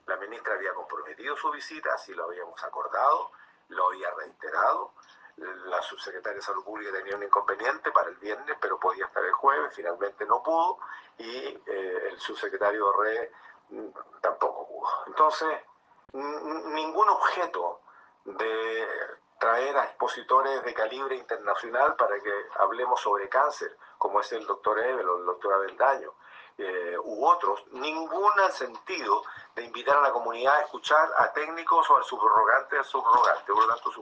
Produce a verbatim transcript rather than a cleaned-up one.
La ministra había comprometido su visita, así lo habíamos acordado, lo había reiterado. La subsecretaria de Salud Pública tenía un inconveniente para el viernes, pero podía estar el jueves, finalmente no pudo, y eh, el subsecretario Re tampoco pudo. Entonces, ningún objeto de traer a expositores de calibre internacional para que hablemos sobre cáncer, como es el doctor Ebel o el doctor Abeldaño, eh, u otros, ningún sentido de invitar a la comunidad a escuchar a técnicos o al subrogante al subrogante. Por lo tanto,